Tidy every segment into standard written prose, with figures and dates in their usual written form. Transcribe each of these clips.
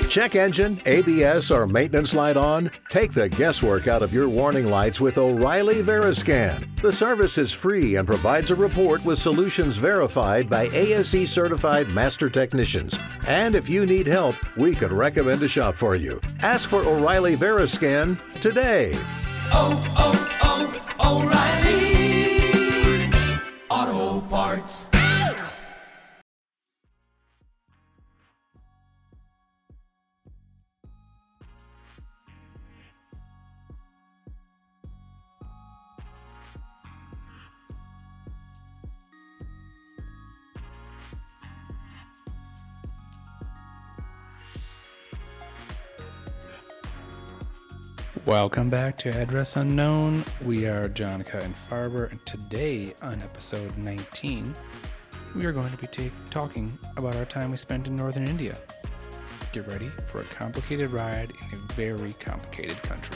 Check engine, ABS, or maintenance light on? Take the guesswork out of your warning lights with O'Reilly Veriscan. The service is free and provides a report with solutions verified by ASE certified master technicians. And if you need help, we could recommend a shop for you. Ask for O'Reilly Veriscan today. O'Reilly Auto Parts. Welcome back to Address Unknown. We are Jonica and Farber, and today on episode 19, we are going to be talking about our time we spent in northern India. Get ready for a complicated ride in a very complicated country.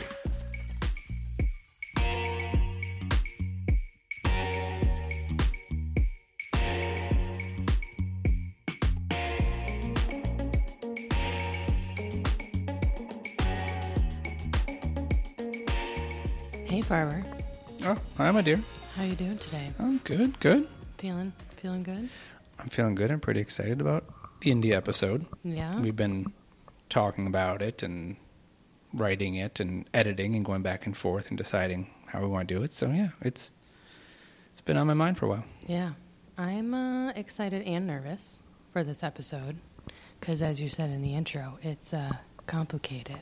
Hey, Farber. Oh, hi, my dear. How you doing today? I'm good. Feeling good? I'm feeling good. I'm pretty excited about the India episode. Yeah? We've been talking about it and writing it and editing and going back and forth and deciding how we want to do it. So, yeah, it's been on my mind for a while. Yeah. I'm excited and nervous for this episode because, as you said in the intro, it's complicated.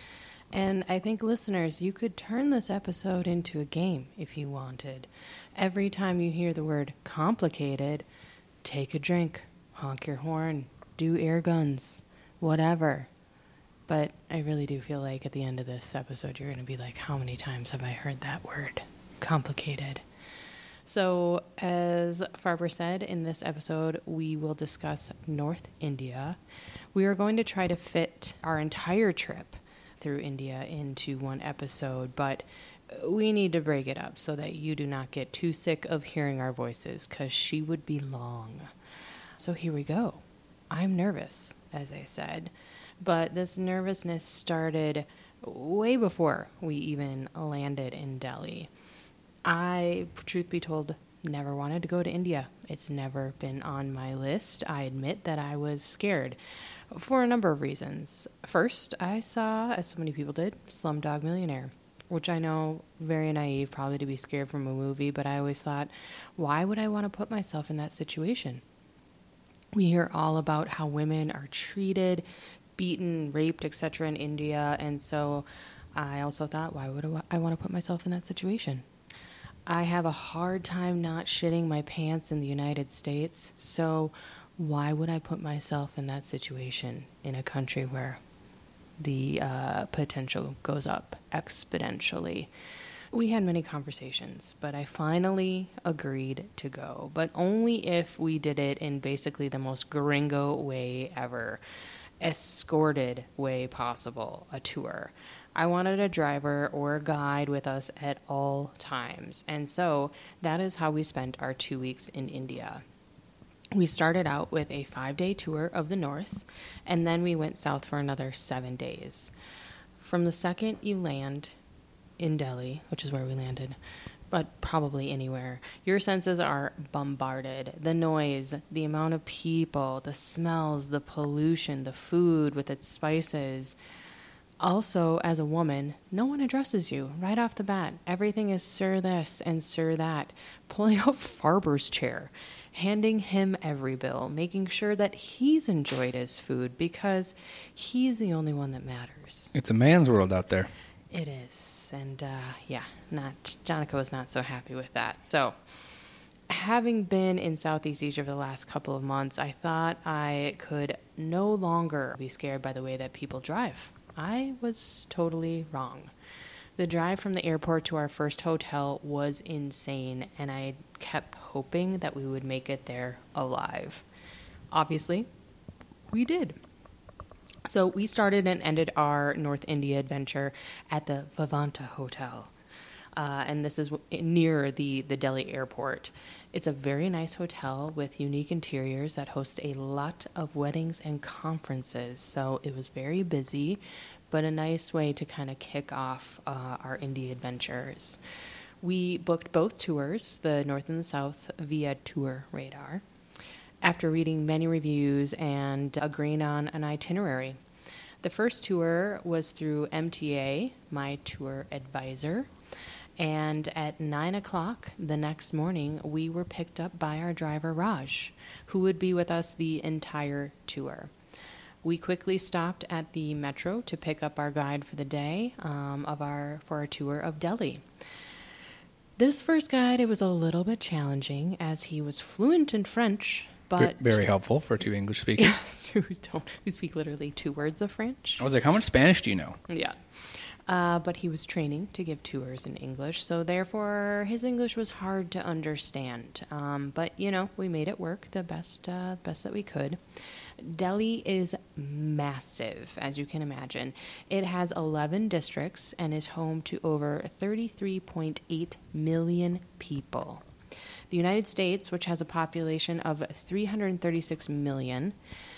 And I think, listeners, you could turn this episode into a game if you wanted. Every time you hear the word complicated, take a drink, honk your horn, do air guns, whatever. But I really do feel like at the end of this episode, you're going to be like, how many times have I heard that word? Complicated. So, as Farber said, in this episode, we will discuss North India. We are going to try to fit our entire trip through India into one episode, but we need to break it up so that you do not get too sick of hearing our voices, because she would be long. So here we go. I'm nervous, as I said, but this nervousness started way before we even landed in Delhi. I, truth be told, never wanted to go to India. It's never been on my list. I admit that I was scared for a number of reasons. First, I saw, as so many people did, Slumdog Millionaire, which I know, very naive probably to be scared from a movie, but I always thought, why would I want to put myself in that situation? We hear all about how women are treated, beaten, raped, etc. in India, and so I also thought, why would I want to put myself in that situation? I have a hard time not shitting my pants in the United States, so why would I put myself in that situation in a country where the potential goes up exponentially? We had many conversations, but I finally agreed to go, but only if we did it in basically the most gringo way ever, escorted way possible, a tour. I wanted a driver or a guide with us at all times, and so that is how we spent our 2 weeks in India. We started out with a 5-day tour of the north, and then we went south for another 7 days. From the second you land in Delhi, which is where we landed, but probably anywhere, your senses are bombarded. The noise, the amount of people, the smells, the pollution, the food with its spices. Also, as a woman, no one addresses you right off the bat. Everything is sir this and sir that. Pulling out Farber's chair, handing him every bill, making sure that he's enjoyed his food because he's the only one that matters. It's a man's world out there. It is. And Jonica was not so happy with that. So, having been in Southeast Asia for the last couple of months, I thought I could no longer be scared by the way that people drive. I was totally wrong. The drive from the airport to our first hotel was insane, and I kept hoping that we would make it there alive. Obviously, we did. So we started and ended our North India adventure at the Vivanta Hotel. and this is near the Delhi airport. It's a very nice hotel with unique interiors that host a lot of weddings and conferences. So it was very busy, but a nice way to kind of kick off our India adventures. We booked both tours, the North and the South, via Tour Radar, after reading many reviews and agreeing on an itinerary. The first tour was through MTA, my tour advisor, and at 9 o'clock the next morning, we were picked up by our driver, Raj, who would be with us the entire tour. We quickly stopped at the metro to pick up our guide for the day for our tour of Delhi. This first guide, it was a little bit challenging as he was fluent in French, but Very helpful for two English speakers. who speak literally 2 words of French. I was like, how much Spanish do you know? Yeah. But he was training to give tours in English, so therefore his English was hard to understand. But, we made it work the best that we could. Delhi is massive, as you can imagine. It has 11 districts and is home to over 33.8 million people. The United States, which has a population of 336 million,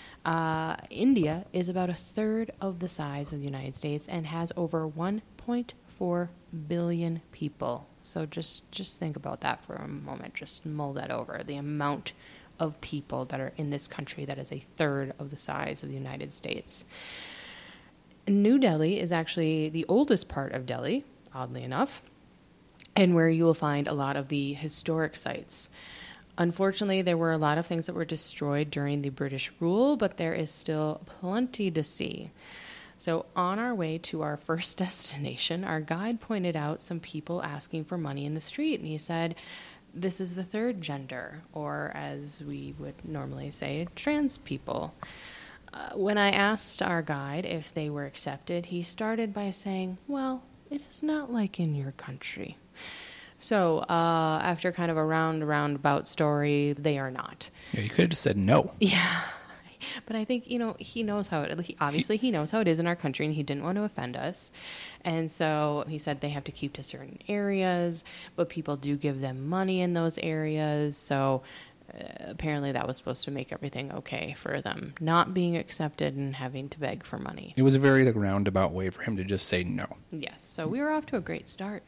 India is about a third of the size of the United States and has over 1.4 billion people. So just think about that for a moment. Just mull that over. The amount of people that are in this country that is a third of the size of the United States. New Delhi is actually the oldest part of Delhi, oddly enough, and where you will find a lot of the historic sites. Unfortunately, there were a lot of things that were destroyed during the British rule, but there is still plenty to see. So on our way to our first destination, our guide pointed out some people asking for money in the street, and he said, "This is the third gender," or as we would normally say, trans people. When I asked our guide if they were accepted, he started by saying, "Well, it is not like in your country." So after kind of a roundabout story, they are not. Yeah, you could have just said no. Yeah. But I think, he knows how he knows how it is in our country, and he didn't want to offend us. And so he said they have to keep to certain areas, but people do give them money in those areas. So apparently that was supposed to make everything okay for them not being accepted and having to beg for money. It was a very roundabout way for him to just say no. Yes. So we were off to a great start.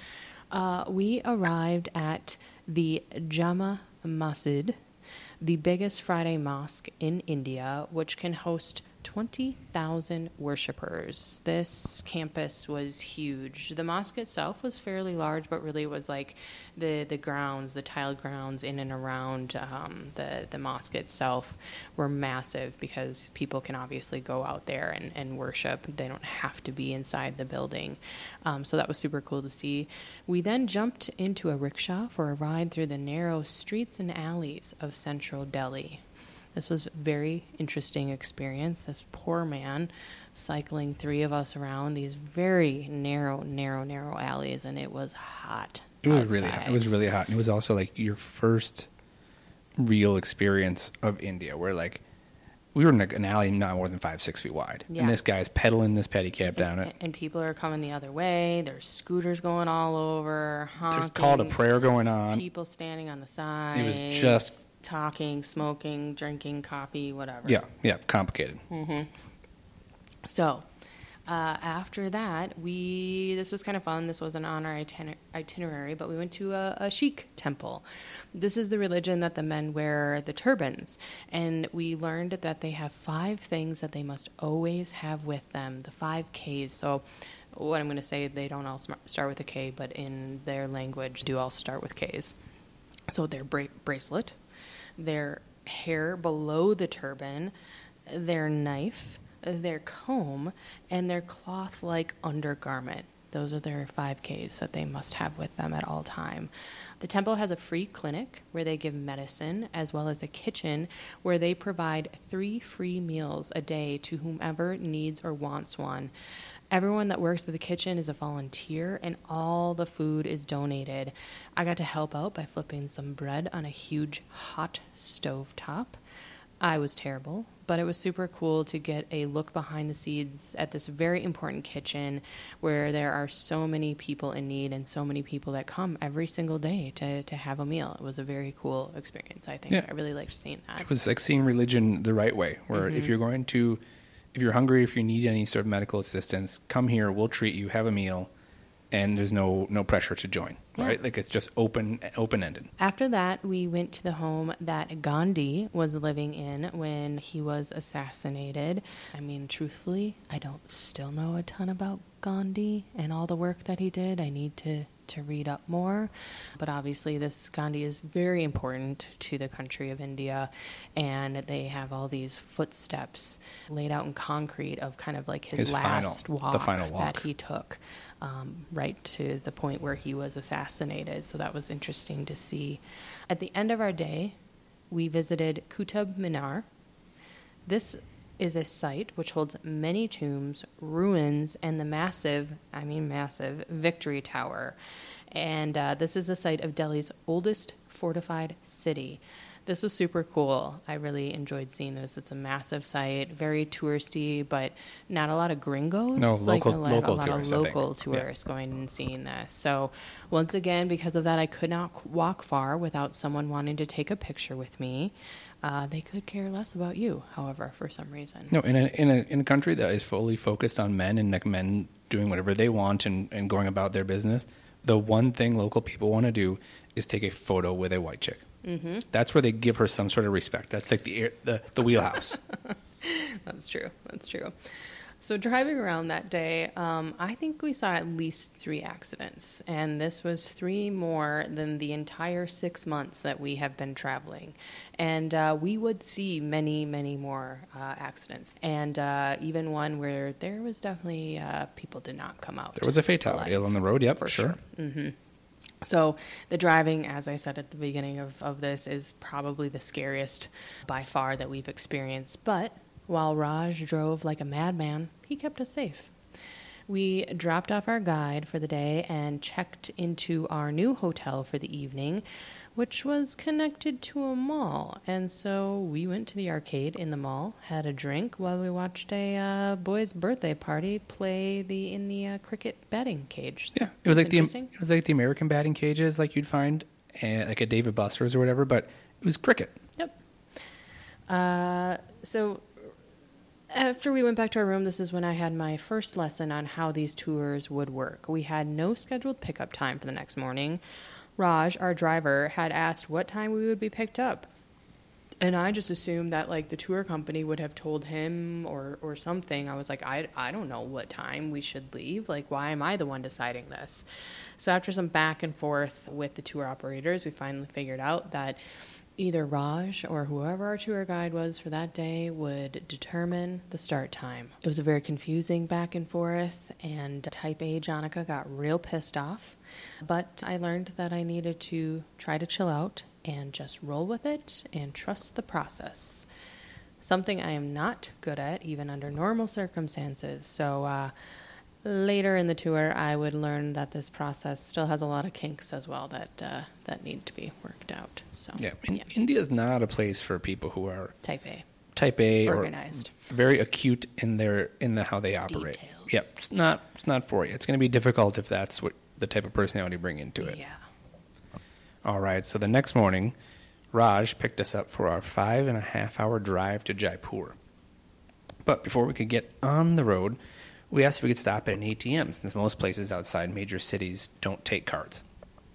We arrived at the Jama Masjid, the biggest Friday mosque in India, which can host 20,000 worshippers. This campus was huge. The mosque itself was fairly large, but really was like the grounds, the tiled grounds in and around the mosque itself were massive because people can obviously go out there and worship. They don't have to be inside the building. So that was super cool to see. We then jumped into a rickshaw for a ride through the narrow streets and alleys of central Delhi. This was a very interesting experience. This poor man cycling 3 of us around these very narrow alleys, and it was hot. It was really hot. It was really hot. And it was also your first real experience of India where we were in an alley not more than 5-6 feet wide. Yeah. And this guy's pedaling this pedicab down it. And people are coming the other way. There's scooters going all over, honking. There's call to prayer going on. People standing on the side. It was just talking, smoking, drinking, coffee, whatever. Yeah, complicated. Mm-hmm. So, after that, this was kind of fun. This wasn't on our itinerary, but we went to a Sikh temple. This is the religion that the men wear the turbans, and we learned that they have 5 things that they must always have with them, the 5 Ks. So, what I'm going to say, they don't all start with a K, but in their language, do all start with Ks. So, their bracelet, their hair below the turban, their knife, their comb, and their cloth-like undergarment. Those are their 5 Ks that they must have with them at all time. The temple has a free clinic where they give medicine, as well as a kitchen where they provide 3 free meals a day to whomever needs or wants one. Everyone that works at the kitchen is a volunteer, and all the food is donated. I got to help out by flipping some bread on a huge hot stove top. I was terrible, but it was super cool to get a look behind the scenes at this very important kitchen where there are so many people in need and so many people that come every single day to have a meal. It was a very cool experience, I think. Yeah. I really liked seeing that. It was like seeing religion the right way, where if you're hungry, if you need any sort of medical assistance, come here, we'll treat you, have a meal, and there's no pressure to join, right? Like it's just open-ended. After that, we went to the home that Gandhi was living in when he was assassinated. I mean, truthfully, I don't still know a ton about Gandhi and all the work that he did. I need to read up more. But obviously, this Gandhi is very important to the country of India, and they have all these footsteps laid out in concrete of kind of like his last the final walk that he took. Right to the point where he was assassinated. So that was interesting to see. At the end of our day, we visited Qutub Minar. This is a site which holds many tombs, ruins, and the massive Victory Tower. And this is the site of Delhi's oldest fortified city. This was super cool. I really enjoyed seeing this. It's a massive site, very touristy, but not a lot of gringos. No, like local tourists, local tourists Yeah. going and seeing this. So once again, because of that, I could not walk far without someone wanting to take a picture with me. They could care less about you, however, for some reason. No, in a country that is fully focused on men and like men doing whatever they want and going about their business, the one thing local people want to do is take a photo with a white chick. Mm-hmm. That's where they give her some sort of respect. That's like the wheelhouse. That's true. So driving around that day, I think we saw at least 3 accidents, and this was 3 more than the entire 6 months that we have been traveling. And we would see many, many more accidents, and even one where there was definitely people did not come out. There was a fatality on the road. Yep, for sure. Mm-hmm. So the driving, as I said at the beginning of this, is probably the scariest by far that we've experienced. But while Raj drove like a madman, he kept us safe. We dropped off our guide for the day and checked into our new hotel for the evening, which was connected to a mall. And so we went to the arcade in the mall, had a drink while we watched a boy's birthday party play in the cricket batting cage. Yeah, it was like the American batting cages like you'd find like at David Buster's or whatever, but it was cricket. Yep. So after we went back to our room, this is when I had my first lesson on how these tours would work. We had no scheduled pickup time for the next morning. Raj, our driver, had asked what time we would be picked up. And I just assumed that, like, the tour company would have told him or something. I was like, I don't know what time we should leave. Like, why am I the one deciding this? So after some back and forth with the tour operators, we finally figured out that either Raj or whoever our tour guide was for that day would determine the start time. It was a very confusing back and forth, and Type A Jonica got real pissed off. But I learned that I needed to try to chill out and just roll with it and trust the process. Something I am not good at, even under normal circumstances. So later in the tour, I would learn that this process still has a lot of kinks as well that need to be worked out. So yeah, India is not a place for people who are Type A, organized, or very acute in how they operate. Details. Yeah, it's not for you. It's going to be difficult if that's what the type of personality you bring into it. Yeah. All right, so the next morning, Raj picked us up for our 5.5-hour drive to Jaipur. But before we could get on the road, we asked if we could stop at an ATM, since most places outside major cities don't take cards.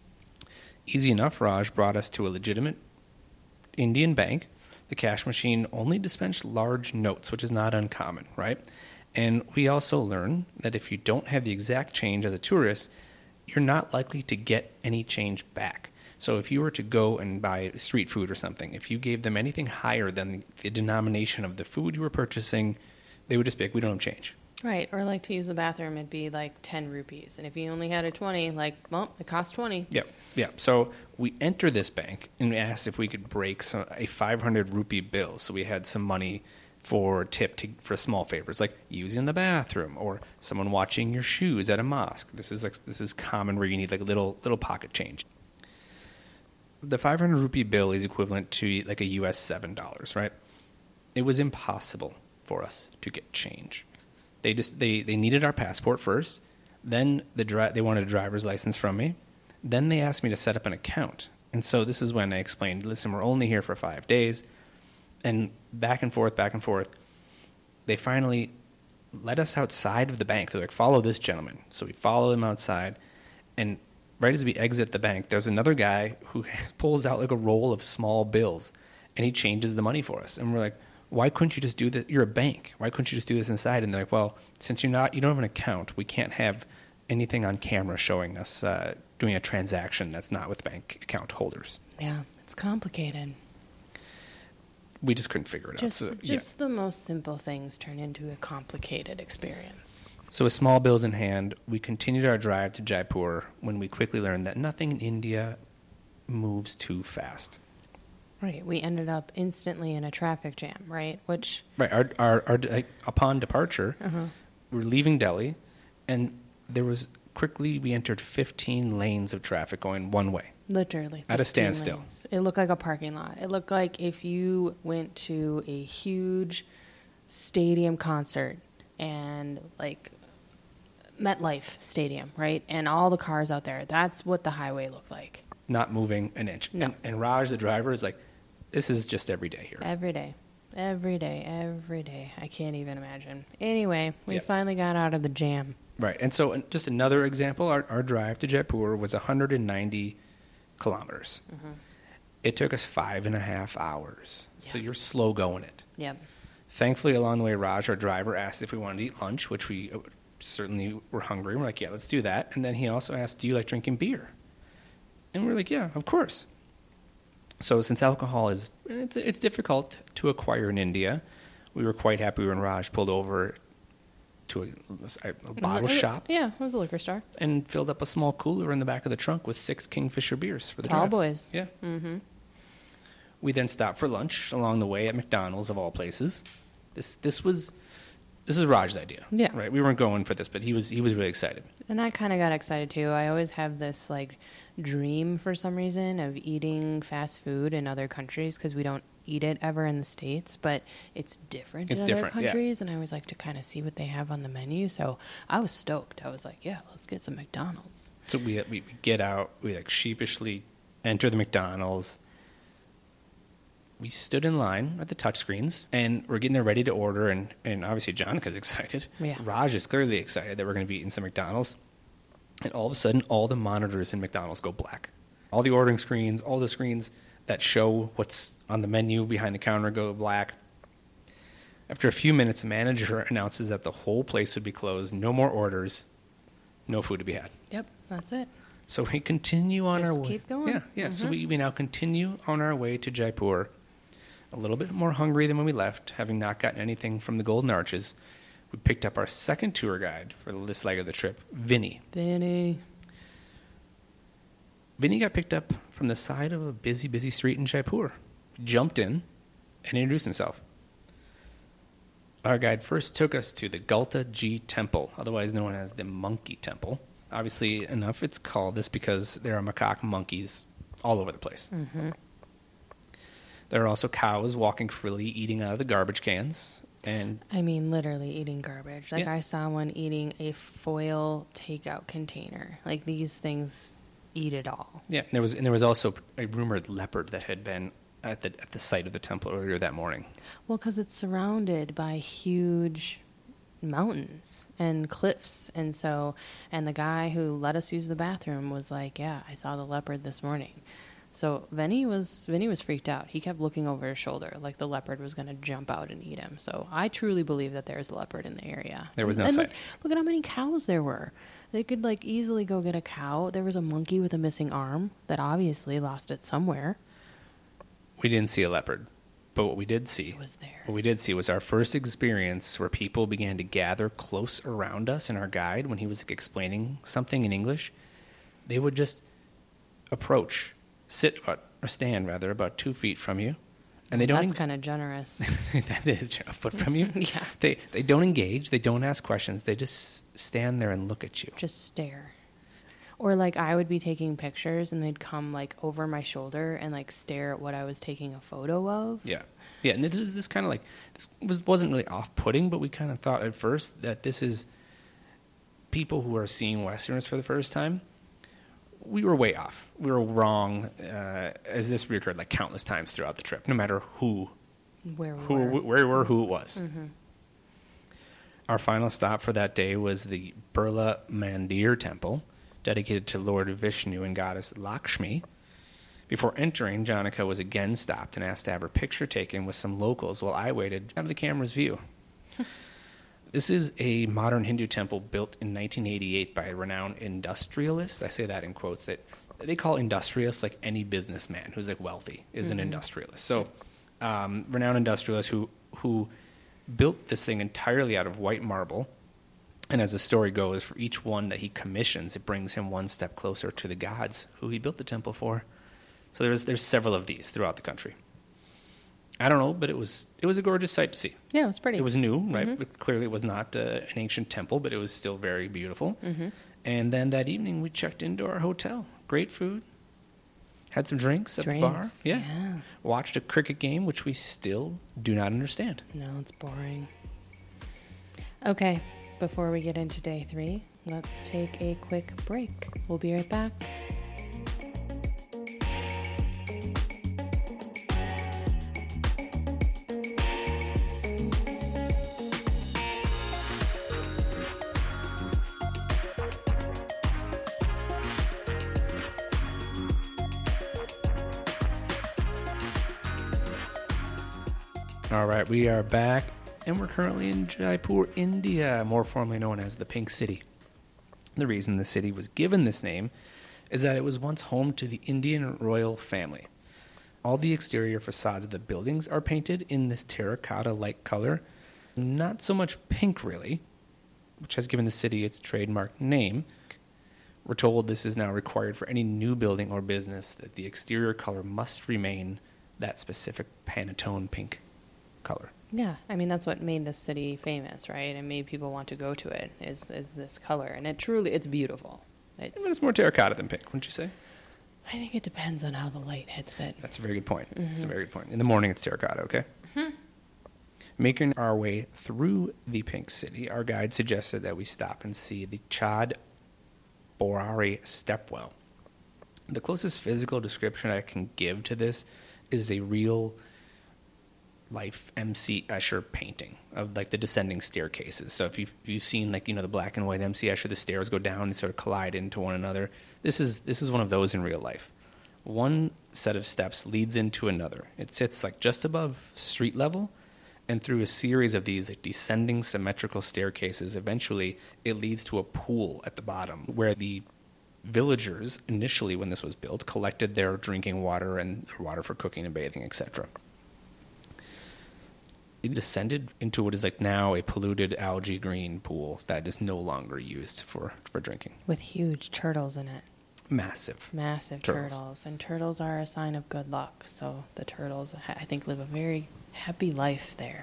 Easy enough, Raj brought us to a legitimate Indian bank. The cash machine only dispensed large notes, which is not uncommon, right? And we also learned that if you don't have the exact change as a tourist, you're not likely to get any change back. So if you were to go and buy street food or something, if you gave them anything higher than the denomination of the food you were purchasing, they would just be like, we don't have change. Right, or like to use the bathroom, it'd be like 10 rupees. And if you only had a 20, like, well, it cost 20. Yeah. So we entered this bank and we asked if we could break a 500 rupee bill. So we had some money for tip for small favors, like using the bathroom or someone watching your shoes at a mosque. This is common where you need like little pocket change. The 500 rupee bill is equivalent to like a US $7, right? it was impossible for us to get change. They needed our passport first. Then they wanted a driver's license from me. Then they asked me to set up an account. And so this is when I explained, listen, we're only here for 5 days. And back and forth. They finally let us outside of the bank. They're like, follow this gentleman. So we follow him outside. And right as we exit the bank, there's another guy who pulls out like a roll of small bills. And he changes the money for us. And we're like, why couldn't you just do this? You're a bank. Why couldn't you just do this inside? And they're like, well, since you don't have an account, we can't have anything on camera showing us doing a transaction that's not with bank account holders. Yeah, it's complicated. We just couldn't figure it out. Just the most simple things turn into a complicated experience. So with small bills in hand, we continued our drive to Jaipur when we quickly learned that nothing in India moves too fast. Right, we ended up instantly in a traffic jam, right? Which right, our upon departure, we're leaving Delhi, and we entered 15 lanes of traffic going one way. Literally. At a standstill. Lanes. It looked like a parking lot. It looked like if you went to a huge stadium concert and like MetLife Stadium, right? And all the cars out there. That's what the highway looked like. Not moving an inch. No. And Raj, the driver, is like, this is just every day here. Every day. I can't even imagine. Anyway, we finally got out of the jam. Right. And so just another example, our drive to Jaipur was 190 kilometers. Mm-hmm. It took us 5.5 hours. Yeah. So you're slow going it. Yep. Thankfully, along the way, Raj, our driver, asked if we wanted to eat lunch, which we certainly were hungry. We're like, yeah, let's do that. And then he also asked, do you like drinking beer? And we're like, yeah, of course. So since alcohol it's difficult to acquire in India, we were quite happy when Raj pulled over to a bottle shop. Yeah, it was a liquor store. And filled up a small cooler in the back of the trunk with 6 Kingfisher beers for the Tall drive. boys. Yeah. Mm-hmm. We then stopped for lunch along the way at McDonald's, of all places. This is Raj's idea. Yeah. Right. We weren't going for this, but he was really excited. And I kind of got excited too. I always have this like dream for some reason of eating fast food in other countries because we don't eat it ever in the States, but it's different in other countries. Yeah. And I always like to kind of see what they have on the menu. So I was stoked. I was like, yeah, let's get some McDonald's. So we get out, we like sheepishly enter the McDonald's. We stood in line at the touchscreens, and we're getting there ready to order, and obviously Jonica's excited. Yeah. Raj is clearly excited that we're going to be eating some McDonald's. And all of a sudden, all the monitors in McDonald's go black. All the ordering screens, all the screens that show what's on the menu behind the counter go black. After a few minutes, the manager announces that the whole place would be closed, no more orders, no food to be had. Yep, that's it. So we continue on our way. Just keep going. Yeah. Mm-hmm. So we now continue on our way to Jaipur, a little bit more hungry than when we left, having not gotten anything from the Golden Arches. We picked up our second tour guide for this leg of the trip, Vinny. Vinny got picked up from the side of a busy street in Jaipur. Jumped in and introduced himself. Our guide first took us to the Gulta Ji Temple, otherwise known as the Monkey Temple. Obviously enough, it's called this because there are macaque monkeys all over the place. Mm-hmm. There are also cows walking freely, eating out of the garbage cans. And I mean, literally eating garbage. Like, yeah. I saw one eating a foil takeout container. Like, these things eat it all. Yeah, there was also a rumored leopard that had been at the site of the temple earlier that morning. Well, because it's surrounded by huge mountains and cliffs, and the guy who let us use the bathroom was like, "Yeah, I saw the leopard this morning." So Vinny was freaked out. He kept looking over his shoulder like the leopard was going to jump out and eat him. So I truly believe that there's a leopard in the area. There was no sight. Look at how many cows there were. They could like easily go get a cow. There was a monkey with a missing arm that obviously lost it somewhere. We didn't see a leopard, but what we did see was our first experience where people began to gather close around us and our guide when he was explaining something in English. They would just stand about 2 feet from you, and they don't. That's kind of generous. That is a foot from you. Yeah. They don't engage. They don't ask questions. They just stand there and look at you. Just stare. Or like I would be taking pictures, and they'd come like over my shoulder and like stare at what I was taking a photo of. Yeah. Yeah, and this is this kind of like, wasn't really off-putting, but we kind of thought at first that this is people who are seeing Westerners for the first time. We were way off. We were wrong, as this reoccurred like countless times throughout the trip, no matter where we were, who it was. Mm-hmm. Our final stop for that day was the Birla Mandir Temple, dedicated to Lord Vishnu and goddess Lakshmi. Before entering, Janaka was again stopped and asked to have her picture taken with some locals while I waited out of the camera's view. This is a modern Hindu temple built in 1988 by a renowned industrialist. I say that in quotes. That they call industrialists like any businessman who's like wealthy is an industrialist. So, renowned industrialist who built this thing entirely out of white marble. And as the story goes, for each one that he commissions, it brings him one step closer to the gods who he built the temple for. So there's several of these throughout the country. I don't know, but it was a gorgeous sight to see. Yeah, it was pretty. It was new, right? But clearly it was not an ancient temple, but it was still very beautiful. Mm-hmm. And then that evening we checked into our hotel. Great food. Had some drinks at the bar. Yeah. Watched a cricket game, which we still do not understand. No, it's boring. Okay, before we get into day 3, let's take a quick break. We'll be right back. All right, we are back, and we're currently in Jaipur, India, more formally known as the Pink City. The reason the city was given this name is that it was once home to the Indian royal family. All the exterior facades of the buildings are painted in this terracotta-like color, not so much pink, really, which has given the city its trademark name. We're told this is now required for any new building or business, that the exterior color must remain that specific Pantone pink color. Yeah, I mean, that's what made this city famous, right? And made people want to go to it, is this color. And it's beautiful. It's more terracotta than pink, wouldn't you say? I think it depends on how the light hits it. That's a very good point. Mm-hmm. That's a very good point. In the morning, it's terracotta, okay? Mm-hmm. Making our way through the Pink City, our guide suggested that we stop and see the Chad Borari Stepwell. The closest physical description I can give to this is a real life M.C. Escher painting of like the descending staircases. So if you've seen like, the black and white M.C. Escher, the stairs go down and sort of collide into one another. This is one of those in real life. One set of steps leads into another. It sits like just above street level, and through a series of these like descending symmetrical staircases, eventually it leads to a pool at the bottom where the villagers initially, when this was built, collected their drinking water and their water for cooking and bathing, etc. It descended into what is like now a polluted algae green pool that is no longer used for drinking. With huge turtles in it. Massive turtles. And turtles are a sign of good luck. So the turtles, I think, live a very happy life there.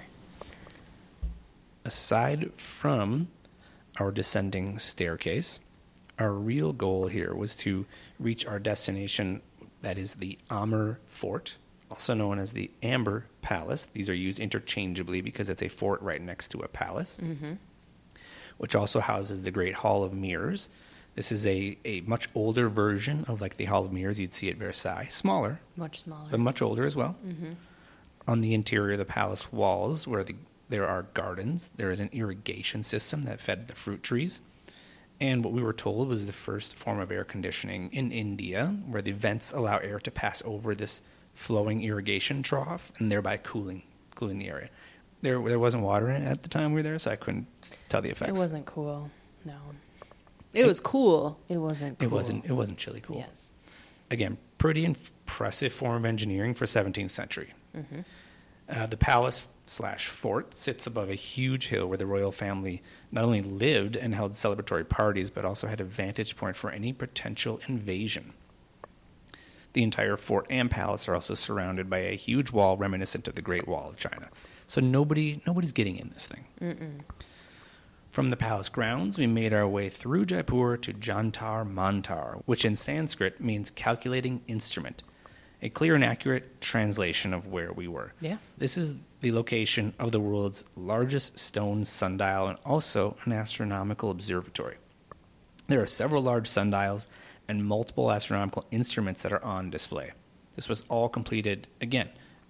Aside from our descending staircase, our real goal here was to reach our destination, that is the Amber Fort, also known as the Amber Palace. These are used interchangeably because it's a fort right next to a palace, which also houses the Great Hall of Mirrors. This is a much older version of like the Hall of Mirrors you'd see at Versailles. Smaller. Much smaller. But much older as well. Mm-hmm. On the interior of the palace walls, where there are gardens, there is an irrigation system that fed the fruit trees. And what we were told was the first form of air conditioning in India, where the vents allow air to pass over this flowing irrigation trough and thereby cooling the area. There wasn't water in it at the time we were there, so I couldn't tell the effects. It wasn't cool. No. It was cool. It wasn't cool. It wasn't chilly cool. Yes. Again, pretty impressive form of engineering for 17th century. Mm-hmm. The palace/fort sits above a huge hill where the royal family not only lived and held celebratory parties, but also had a vantage point for any potential invasion. The entire fort and palace are also surrounded by a huge wall reminiscent of the Great Wall of China. So nobody's getting in this thing. Mm-mm. From the palace grounds, we made our way through Jaipur to Jantar Mantar, which in Sanskrit means calculating instrument, a clear and accurate translation of where we were. Yeah. This is the location of the world's largest stone sundial and also an astronomical observatory. There are several large sundials and multiple astronomical instruments that are on display. This was all completed, again,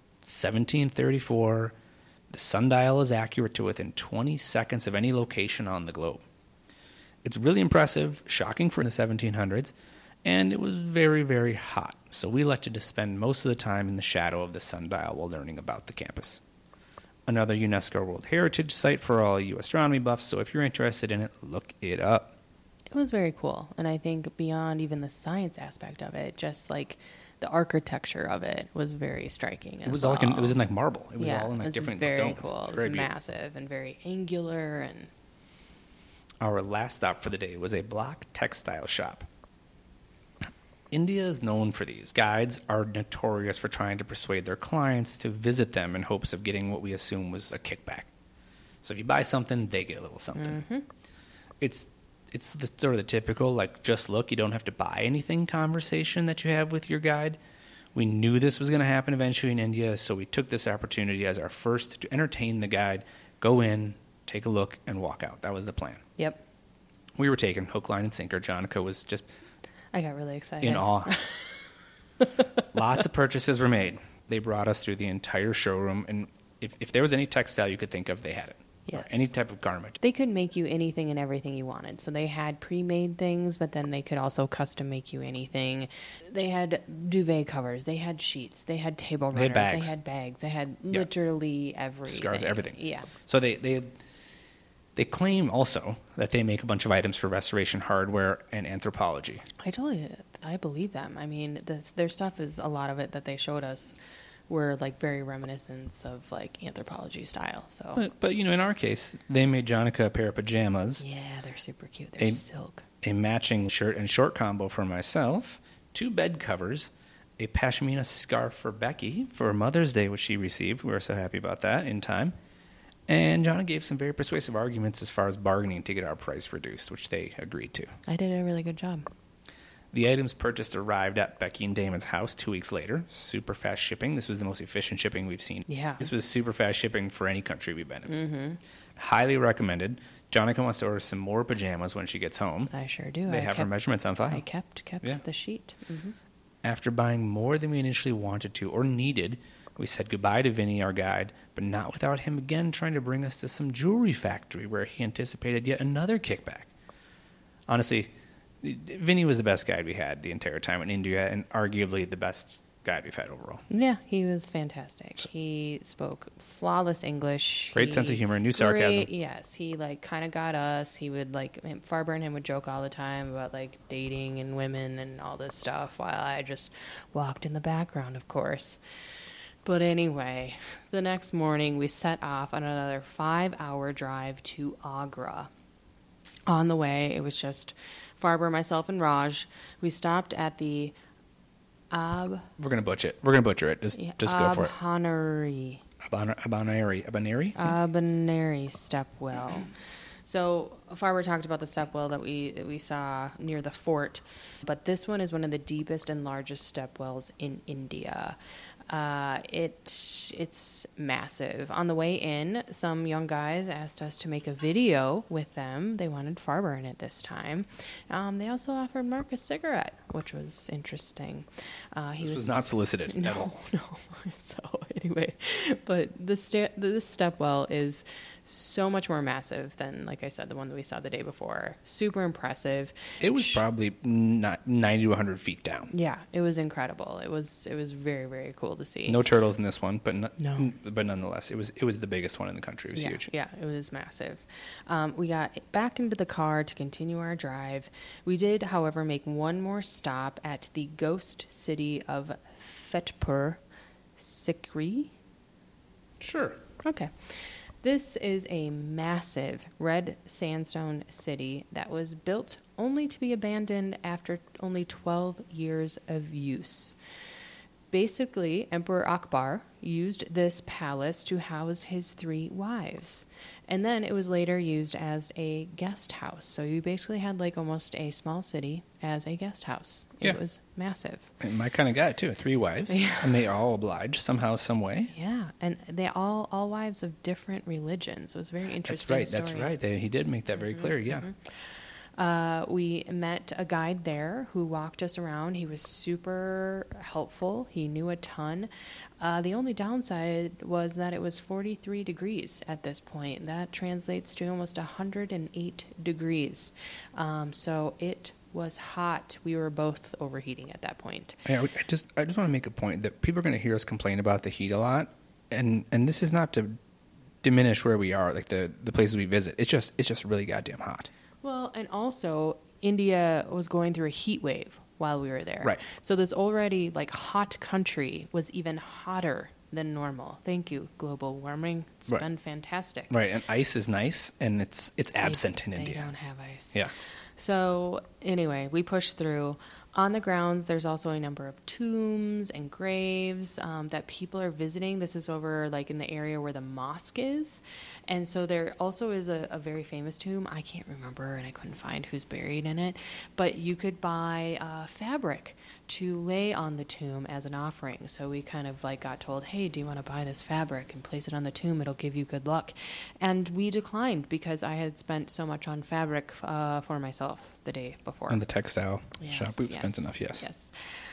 1734. The sundial is accurate to within 20 seconds of any location on the globe. It's really impressive, shocking for the 1700s, and it was very, very hot. So we elected to spend most of the time in the shadow of the sundial while learning about the campus. Another UNESCO World Heritage Site for all you astronomy buffs, so if you're interested in it, look it up. It was very cool. And I think beyond even the science aspect of it, just like the architecture of it was very striking as It was well. all it was in like marble. It was yeah, all in like it was different very stones. cool. It was Very beautiful. massive and very angular. And Our last stop for the day was a block textile shop. India is known for these. Guides are notorious for trying to persuade their clients to visit them in hopes of getting what we assume was a kickback. So if you buy something, they get a little something. Mm-hmm. It's sort of the typical, like, just look, you don't have to buy anything conversation that you have with your guide. We knew this was going to happen eventually in India, so we took this opportunity as our first to entertain the guide, go in, take a look, and walk out. That was the plan. yep, We were taken hook, line, and sinker. Jonica was just I got really excited. in awe. Lots of purchases were made. They brought us through the entire showroom, and if there was any textile you could think of, they had it. Or Yes. any type of garment. They could make you anything and everything you wanted. So they had pre-made things, but then they could also custom make you anything. They had duvet covers. They had sheets. They had table They runners. had bags. They had bags. They had Yeah. literally everything. Scarves, everything. Yeah. So they claim also that they make a bunch of items for restoration hardware and anthropology. I told you, I believe them. I mean, their stuff is a lot of it that they showed us were like very reminiscent of like anthropology style. So But in our case, they made Jonica a pair of pajamas, yeah, they're super cute. They're A- silk. a matching shirt and short combo for myself, 2 bed covers, a pashmina scarf for Becky for Mother's Day, which she received. We were so happy about that in time. And Jonna gave some very persuasive arguments as far as bargaining to get our price reduced, which they agreed to. I did a really good job. The items purchased arrived at Becky and Damon's house 2 weeks later. Super fast shipping. This was the most efficient shipping we've seen. Yeah. This was super fast shipping for any country we've been in. Mm-hmm. Highly recommended. Jonica wants to order some more pajamas when she gets home. I sure do. They I have her kept- measurements on file. I kept Yeah. the sheet. Hmm. After buying more than we initially wanted to or needed, we said goodbye to Vinny, our guide, but not without him again trying to bring us to some jewelry factory where he anticipated yet another kickback. Honestly, Vinny was the best guide we had the entire time in India and arguably the best guide we've had overall. Yeah, he was fantastic. He spoke flawless English. Great sense of humor, new sarcasm. Yes, he like kind of got us. He would like Farber and him would joke all the time about like dating and women and all this stuff, while I just walked in the background, of course. But anyway, the next morning we set off on another 5-hour drive to Agra. On the way, it was just Farber, myself, and Raj. We stopped at the We're gonna butcher it. We're gonna butcher it. Just go for it. Abhanari. Abaneri. Stepwell. So Farber talked about the stepwell that we saw near the fort, but this one is one of the deepest and largest stepwells in India. It's massive. On the way in, some young guys asked us to make a video with them. They wanted Farber in it this time. They also offered Mark a cigarette, which was interesting. He was not solicited at all. No. So anyway, but this stepwell is so much more massive than, like I said, the one that we saw the day before. Super impressive. It was probably not 90 to 100 feet down. Yeah, it was incredible. It was very, very cool to see. No turtles in this one, but No. but nonetheless, it was the biggest one in the country. It was huge. Yeah, it was massive. We got back into the car to continue our drive. We did, however, make one more stop at the ghost city of Fatehpur Sikri. Sure. Okay. This is a massive red sandstone city that was built only to be abandoned after only 12 years of use. basically Emperor Akbar used this palace to house his 3 wives. And then it was later used as a guest house. So you basically had like almost a small city as a guest house. Yeah. It was massive. And my kind of guy, too. 3 wives. Yeah. And they all oblige somehow, some way. Yeah, and they all wives of different religions. It was very interesting. That's right. He did make that very clear, yeah. We met a guide there who walked us around. He was super helpful. He knew a ton. The only downside was that it was 43 degrees at this point. That translates to almost 108 degrees. So it was hot. We were both overheating at that point. Yeah, I just want to make a point that people are going to hear us complain about the heat a lot, and this is not to diminish where we are, like the places we visit. It's just really goddamn hot. Well, and also India was going through a heat wave while we were there. Right. So this already like hot country was even hotter than normal. Thank you, global warming. It's Right. been fantastic. Right, and ice is nice, and it's absent in They India. don't have ice. Yeah. So anyway, we pushed through. On the grounds, there's also a number of tombs and graves that people are visiting. This is over like in the area where the mosque is. And so there also is a very famous tomb. I can't remember and I couldn't find who's buried in it. But you could buy fabric to lay on the tomb as an offering. So we kind of like got told, hey, do you want to buy this fabric and place it on the tomb? It'll give you good luck. And we declined because I had spent so much on fabric for myself the day before. On the textile Yes, shop, we've yes, spent enough, yes. Yes.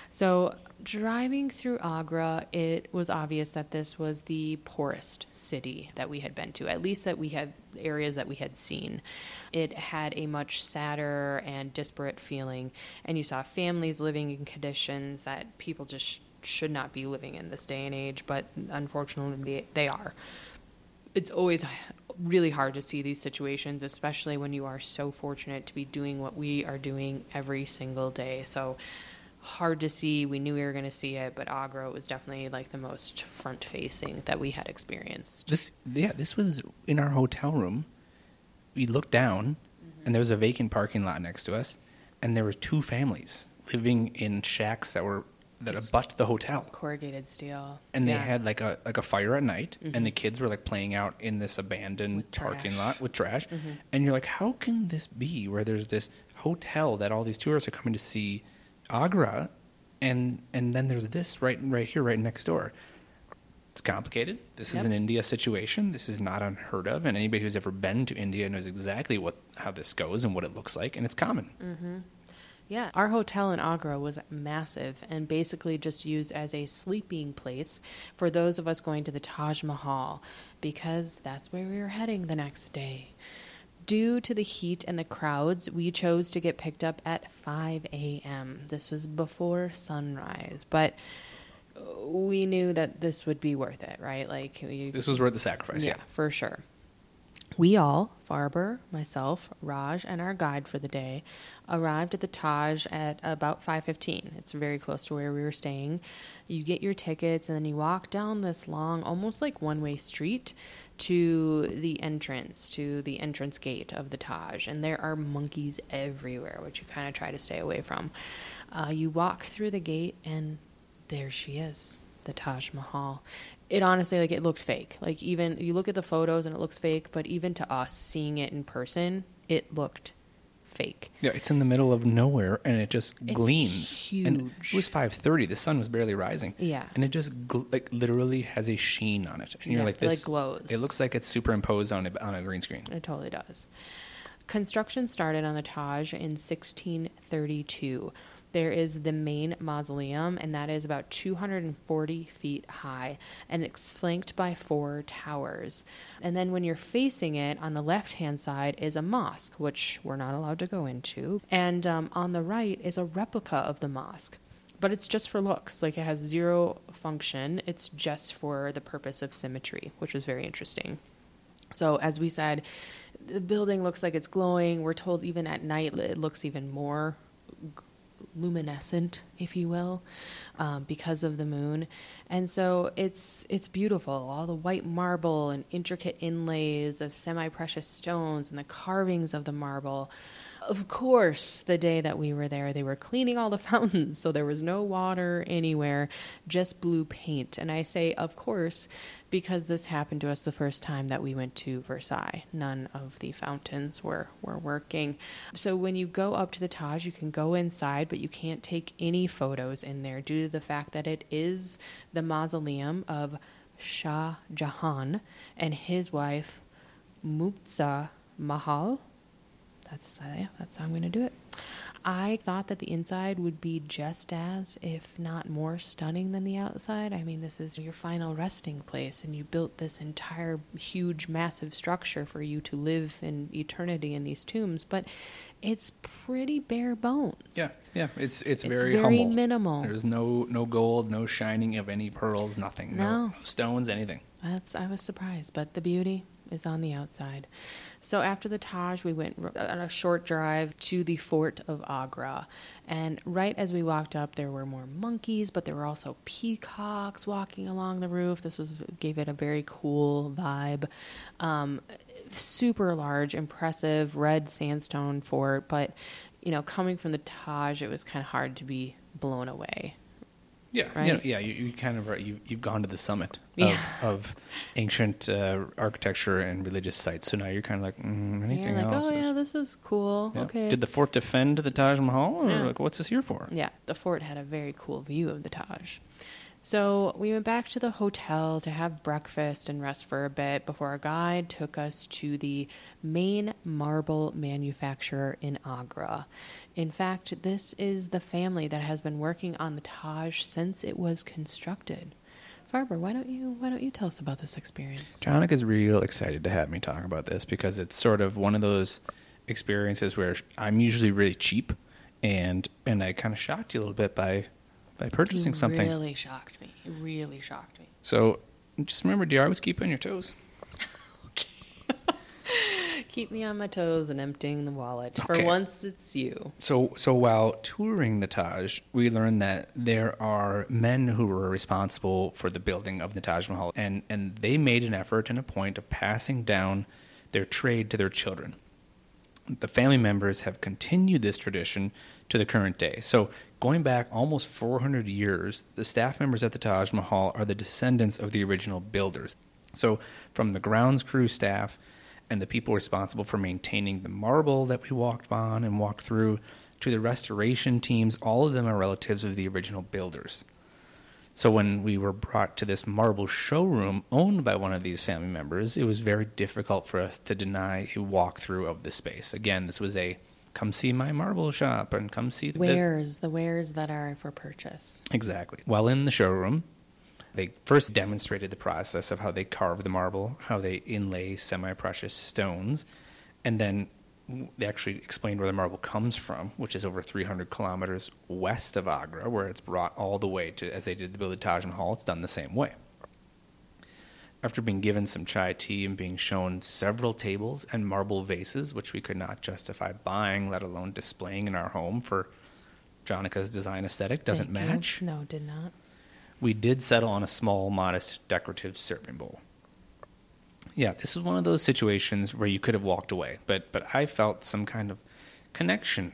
So driving through Agra, it was obvious that this was the poorest city that we had been to, at least that we had areas that we had seen. It had a much sadder and disparate feeling, and you saw families living in conditions that people just should not be living in this day and age, but unfortunately they are. It's always really hard to see these situations, especially when you are so fortunate to be doing what we are doing every single day. So hard to see. We knew we were going to see it, but Agra was definitely like the most front-facing that we had experienced. This was in our hotel room. We looked down, and there was a vacant parking lot next to us, and there were 2 families living in shacks that abut the hotel. Corrugated steel. And they Yeah. had like a fire at night, and the kids were like playing out in this abandoned With parking trash. lot with trash. And you're like, how can this be where there's this hotel that all these tourists are coming to see Agra, and then there's this right here, right next door. It's complicated. This is Yep. an India situation. This is not unheard of, and anybody who's ever been to India knows exactly how this goes and what it looks like, and it's common. Yeah, our hotel in Agra was massive and basically just used as a sleeping place for those of us going to the Taj Mahal because that's where we were heading the next day. Due to the heat and the crowds, we chose to get picked up at 5 a.m. This was before sunrise, but we knew that this would be worth it, right? Like This was worth the sacrifice, yeah. for sure. We all, Farber, myself, Raj, and our guide for the day, arrived at the Taj at about 5:15. It's very close to where we were staying. You get your tickets, and then you walk down this long, almost like one-way street to the entrance gate of the Taj. And there are monkeys everywhere, which you kind of try to stay away from. You walk through the gate, and there she is, the Taj Mahal. It honestly, like, it looked fake. Like, even you look at the photos and it looks fake, but even to us seeing it in person, it looked fake. Yeah, it's in the middle of nowhere, and it just It's gleams. And huge. it was 5:30. The sun was barely rising. Yeah. And it just like literally has a sheen on it, and you're Yeah, like, it, like, this glows. It looks like it's superimposed on a green screen. It totally does. Construction started on the Taj in 1632. There is the main mausoleum, and that is about 240 feet high, and it's flanked by 4 towers. And then when you're facing it, on the left-hand side is a mosque, which we're not allowed to go into. And on the right is a replica of the mosque. But it's just for looks. Like, it has zero function. It's just for the purpose of symmetry, which was very interesting. So as we said, the building looks like it's glowing. We're told even at night it looks even more luminescent, if you will, because of the moon. And so it's beautiful. All the white marble and intricate inlays of semi-precious stones and the carvings of the marble. Of course, the day that we were there, they were cleaning all the fountains, so there was no water anywhere, just blue paint. And I say, of course, because this happened to us the first time that we went to Versailles. None of the fountains were working. So when you go up to the Taj, you can go inside, but you can't take any photos in there due to the fact that it is the mausoleum of Shah Jahan and his wife, Mumtaz Mahal. That's how I'm going to do it. I thought that the inside would be just as, if not more, stunning than the outside. I mean, this is your final resting place, and you built this entire huge, massive structure for you to live in eternity in these tombs, but it's pretty bare bones. Yeah. It's very humble. minimal. There's no gold, no shining of any pearls, nothing. No stones, anything. I was surprised, but the beauty is on the outside. So after the Taj, we went on a short drive to the Fort of Agra. And right as we walked up, there were more monkeys, but there were also peacocks walking along the roof. Gave it a very cool vibe. Super large, impressive red sandstone fort. But, coming from the Taj, it was kind of hard to be blown away. Yeah, right? You kind of you've gone to the summit of ancient architecture and religious sites. So now you're kind of like anything else. Oh yeah, this is cool. Yeah. Okay. Did the fort defend the Taj Mahal, or Yeah. what's this here for? Yeah, the fort had a very cool view of the Taj. So we went back to the hotel to have breakfast and rest for a bit before our guide took us to the main marble manufacturer in Agra. In fact, this is the family that has been working on the Taj since it was constructed. Farber, why don't you tell us about this experience? Jonica's real excited to have me talk about this because it's sort of one of those experiences where I'm usually really cheap, and I kind of shocked you a little bit by purchasing something. Really shocked me. It really shocked me. So just remember, dear, I always keep you on your toes. Keep me on my toes and emptying the wallet. Okay. For once, it's you. So while touring the Taj, we learned that there are men who were responsible for the building of the Taj Mahal, and they made an effort and a point of passing down their trade to their children. The family members have continued this tradition to the current day. So going back almost 400 years, the staff members at the Taj Mahal are the descendants of the original builders. So from the grounds crew staff and the people responsible for maintaining the marble that we walked on and walked through, to the restoration teams, all of them are relatives of the original builders. So when we were brought to this marble showroom owned by one of these family members, it was very difficult for us to deny a walkthrough of the space. Again, this was a come see my marble shop and come see the wares that are for purchase. Exactly. While in the showroom, they first demonstrated the process of how they carve the marble, how they inlay semi-precious stones, and then they actually explained where the marble comes from, which is over 300 kilometers west of Agra, where it's brought all the way to, as they did to build the Taj Mahal, it's done the same way. After being given some chai tea and being shown several tables and marble vases, which we could not justify buying, let alone displaying in our home for Jonica's design aesthetic, doesn't match. No, did not. We did settle on a small, modest, decorative serving bowl. Yeah, this was one of those situations where you could have walked away, but I felt some kind of connection,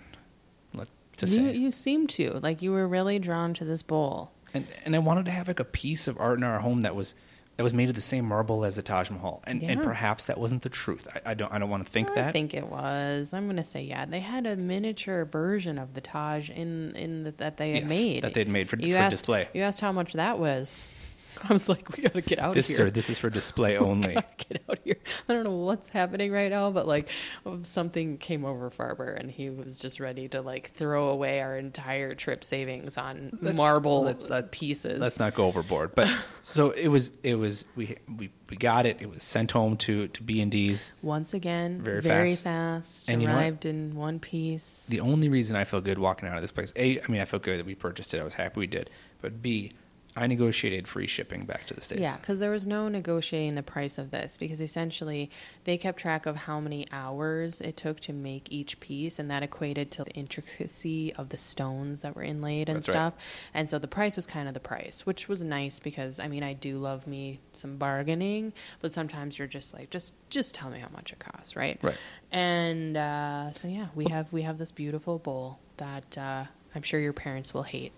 You seemed to. Like you were really drawn to this bowl. And I wanted to have like a piece of art in our home that was made of the same marble as the Taj Mahal. And perhaps that wasn't the truth. I don't want to think that. I think it was. I'm going to say, yeah. They had a miniature version of the Taj that they had made. That they'd made for display. You asked how much that was. I was like, we got to get out of here. Sir, this is for display only. Get out of here. I don't know what's happening right now, but like something came over Farber and he was just ready to like throw away our entire trip savings on marble pieces. Let's not go overboard. But so it was we got it. It was sent home to B&D's. Once again, very fast. And arrived in one piece. The only reason I feel good walking out of this place, I feel good that we purchased it. I was happy we did. But B, I negotiated free shipping back to the States. Yeah, because there was no negotiating the price of this, because essentially they kept track of how many hours it took to make each piece, and that equated to the intricacy of the stones that were inlaid and That's right. stuff. And so the price was kind of the price, which was nice because, I mean, I do love me some bargaining, but sometimes you're just like, just tell me how much it costs, right? Right. And so yeah, we have this beautiful bowl that I'm sure your parents will hate.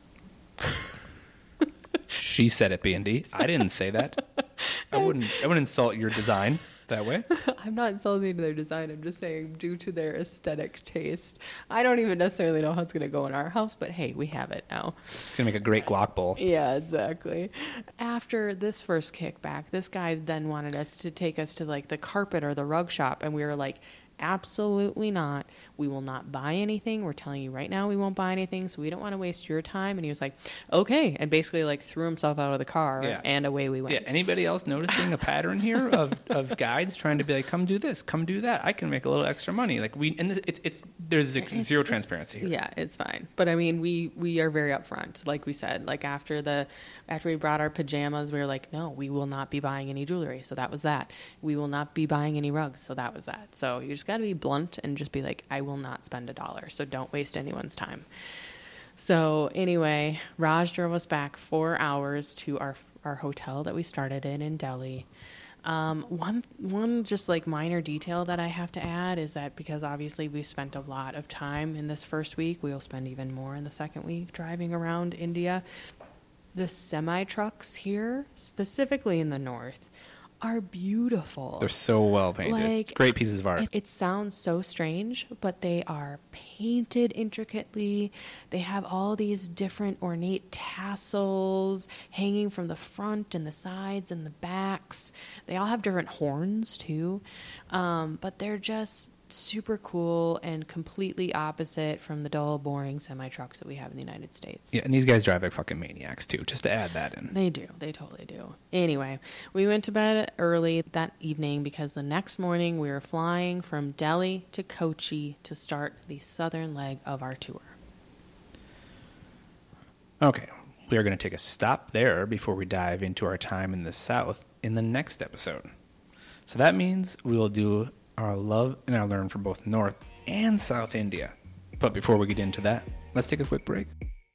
She said it, B&D. I didn't say that. I wouldn't insult your design that way. I'm not insulting their design. I'm just saying due to their aesthetic taste. I don't even necessarily know how it's going to go in our house, but hey, we have it now. It's going to make a great guac bowl. Yeah, exactly. After this first kickback, this guy then wanted us to take us to like the carpet or the rug shop, and we were like, absolutely not. We will not buy anything. We're telling you right now we won't buy anything, so we don't want to waste your time. And he was like, okay, and basically like threw himself out of the car, Yeah. and away we went. Yeah. Anybody else noticing a pattern here of guides trying to be like, come do this, come do that? I can make a little extra money. Like there's zero transparency here. Yeah, it's fine. But I mean, we are very upfront. Like we said, like after we brought our pajamas, we were like, no, we will not be buying any jewelry. So that was that. We will not be buying any rugs. So that was that. So you just got to be blunt and just be like, I will not spend $1. So don't waste anyone's time. So anyway, Raj drove us back 4 hours to our hotel that we started in Delhi. One just like minor detail that I have to add is that because obviously we spent a lot of time in this first week, we'll spend even more in the second week driving around India. The semi-trucks here, specifically in the north, are beautiful. They're so well painted. Like, Great pieces of art. It sounds so strange, but they are painted intricately. They have all these different ornate tassels hanging from the front and the sides and the backs. They all have different horns too, but they're just super cool and completely opposite from the dull, boring semi-trucks that we have in the United States. Yeah, and these guys drive like fucking maniacs too, just to add that in. They do. They totally do. Anyway, we went to bed early that evening because the next morning we were flying from Delhi to Kochi to start the southern leg of our tour. Okay, we are going to take a stop there before we dive into our time in the South in the next episode. So that means we will do our love and our learn for both North and South India. But before we get into that, let's take a quick break.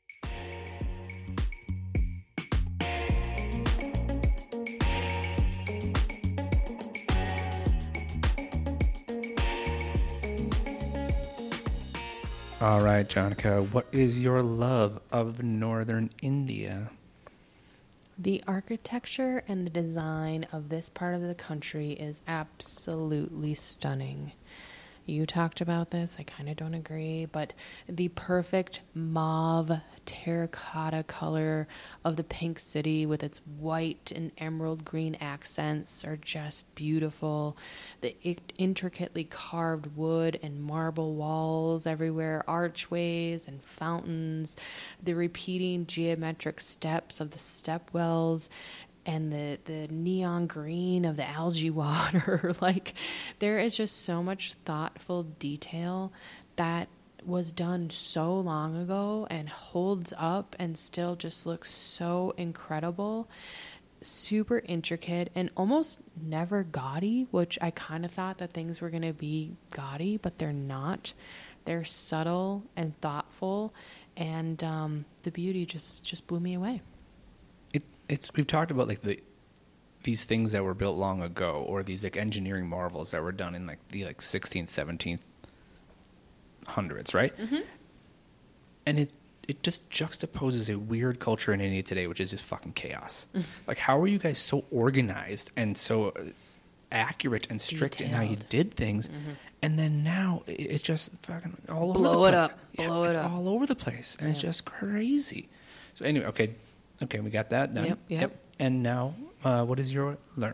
All right, Jonica, what is your love of Northern India? The architecture and the design of this part of the country is absolutely stunning. You talked about this. I kind of don't agree, but the perfect mauve terracotta color of the pink city with its white and emerald green accents are just beautiful. The intricately carved wood and marble walls everywhere, archways and fountains, the repeating geometric steps of the stepwells, and the neon green of the algae water. Like, there is just so much thoughtful detail that was done so long ago and holds up and still just looks so incredible. Super intricate and almost never gaudy, which I kind of thought that things were going to be gaudy, but they're not. They're subtle and thoughtful, and the beauty just blew me away. We've talked about like these things that were built long ago, or these like engineering marvels that were done in like the 16th, 17th hundreds, right? Mm-hmm. And it just juxtaposes a weird culture in India today, which is just fucking chaos. Like, how are you guys so organized and so accurate and strict in how you did things, and then now it's just fucking all over the place. Blow it up. It's all over the place, and it's just crazy. So anyway, okay, we got that done. Yep. And now, what is your learn?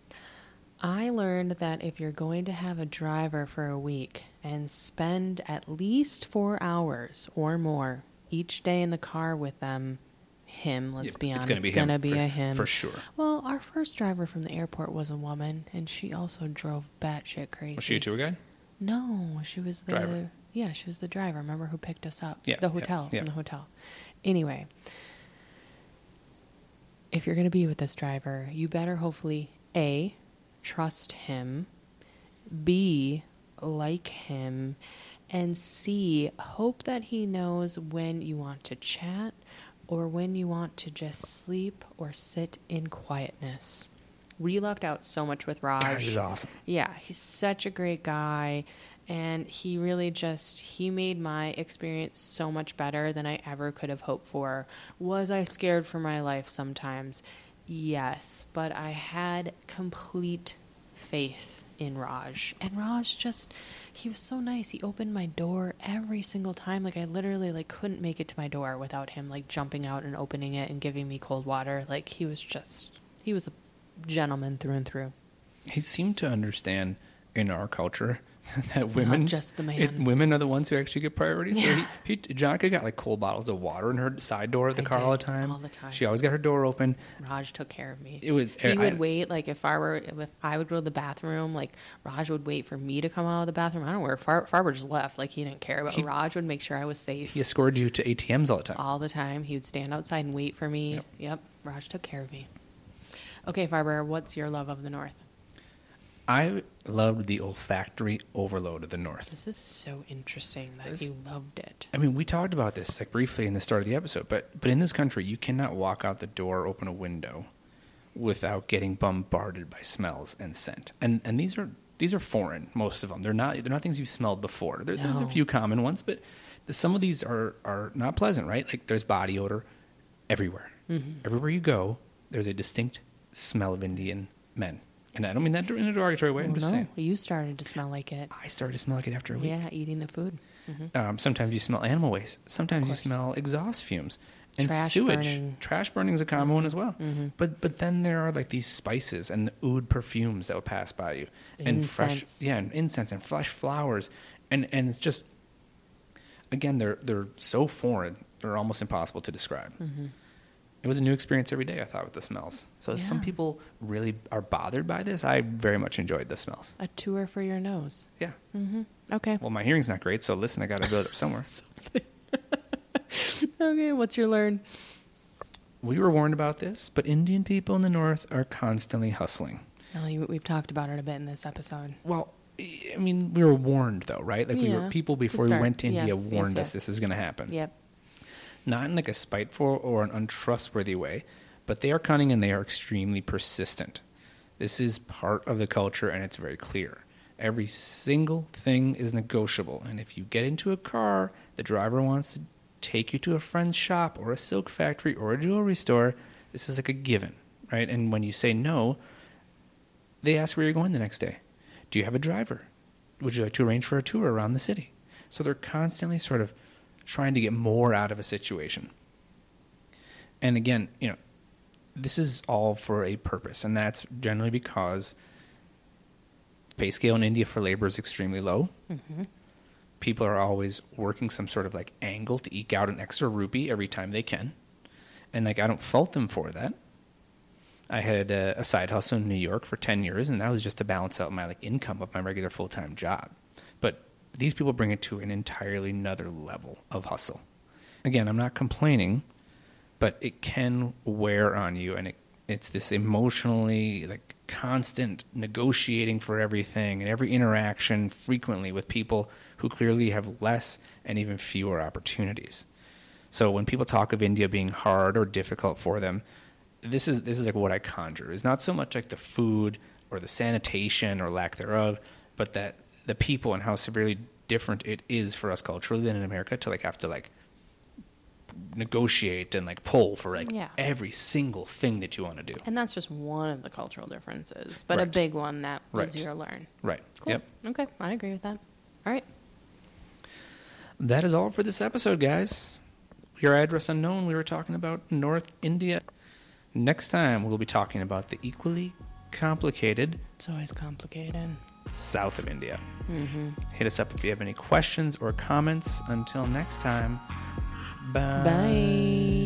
I learned that if you're going to have a driver for a week and spend at least 4 hours or more each day in the car with them, let's be honest, it's going to be a him. For sure. Well, our first driver from the airport was a woman, and she also drove batshit crazy. Was she a tour guide? No, she was the driver. Yeah, she was the driver. Remember, who picked us up? Yeah, the hotel, yeah. from the hotel. Anyway, if you're going to be with this driver, you better hopefully A, trust him, B, like him, and C, hope that he knows when you want to chat or when you want to just sleep or sit in quietness. We lucked out so much with Raj. God, he's awesome. Yeah, he's such a great guy. And he really he made my experience so much better than I ever could have hoped for. Was I scared for my life sometimes? Yes, but I had complete faith in Raj. And Raj he was so nice. He opened my door every single time. Like, I literally, like, couldn't make it to my door without him, like, jumping out and opening it and giving me cold water. Like, he was a gentleman through and through. He seemed to understand in our culture that It's women, not just the man. women are the ones who actually get priority. So Jonica got like cold bottles of water in her side door of the car all the time. All the time. She always got her door open. Raj took care of me. He would wait, like, if I would go to the bathroom, like, Raj would wait for me to come out of the bathroom. I don't know where Farber just left. Like, he didn't care, but Raj would make sure I was safe. He escorted you to ATMs all the time. All the time. He would stand outside and wait for me. Yep. Raj took care of me. Okay, Farber, what's your love of the North? I loved the olfactory overload of the North. This is so interesting that you loved it. I mean, we talked about this like briefly in the start of the episode, but in this country, you cannot walk out the door or open a window without getting bombarded by smells and scent. And these are foreign, most of them. They're not things you've smelled before. There's a few common ones, but some of these are not pleasant, right? Like, there's body odor everywhere. Mm-hmm. Everywhere you go, there's a distinct smell of Indian men. And I don't mean that in a derogatory way. I'm just saying. You started to smell like it. I started to smell like it after a week. Yeah, eating the food. Mm-hmm. Sometimes you smell animal waste. Sometimes you smell exhaust fumes. And Trash sewage. burning. Trash burning is a common one as well. Mm-hmm. But then there are like these spices and the oud perfumes that will pass by you. And incense. And incense and fresh flowers. And it's just, again, they're so foreign, they're almost impossible to describe. Mm-hmm. It was a new experience every day, I thought, with the smells. So some people really are bothered by this. I very much enjoyed the smells. A tour for your nose. Yeah. Mm-hmm. Okay. Well, my hearing's not great, so listen, I got to build it up somewhere. Okay, what's your learn? We were warned about this, but Indian people in the North are constantly hustling. Oh, we've talked about it a bit in this episode. Well, I mean, we were warned, though, right? Like, people before we went to India warned us this is going to happen. Yep. Not in like a spiteful or an untrustworthy way, but they are cunning and they are extremely persistent. This is part of the culture, and it's very clear. Every single thing is negotiable, and if you get into a car, the driver wants to take you to a friend's shop or a silk factory or a jewelry store, this is like a given, right? And when you say no, they ask where you're going the next day. Do you have a driver? Would you like to arrange for a tour around the city? So they're constantly sort of trying to get more out of a situation. And again, this is all for a purpose, and that's generally because pay scale in India for labor is extremely low. Mm-hmm. People are always working some sort of like angle to eke out an extra rupee every time they can. And like, I don't fault them for that. I had a side hustle in New York for 10 years, and that was just to balance out my like income of my regular full-time job. But these people bring it to an entirely another level of hustle. Again, I'm not complaining, but it can wear on you, and it's this emotionally like constant negotiating for everything and every interaction frequently with people who clearly have less and even fewer opportunities. So when people talk of India being hard or difficult for them, this is like what I conjure. It's not so much like the food or the sanitation or lack thereof, but that the people and how severely different it is for us culturally than in America to like have to like negotiate and like pull for like every single thing that you want to do. And that's just one of the cultural differences, but a big one that was your learn. Right. Cool. Yep. Okay, I agree with that. All right. That is all for this episode, guys. We are Address Unknown. We were talking about North India. Next time, we'll be talking about the equally complicated... It's always complicated. South of India. Mm-hmm. Hit us up if you have any questions or comments. Until next time, bye. Bye.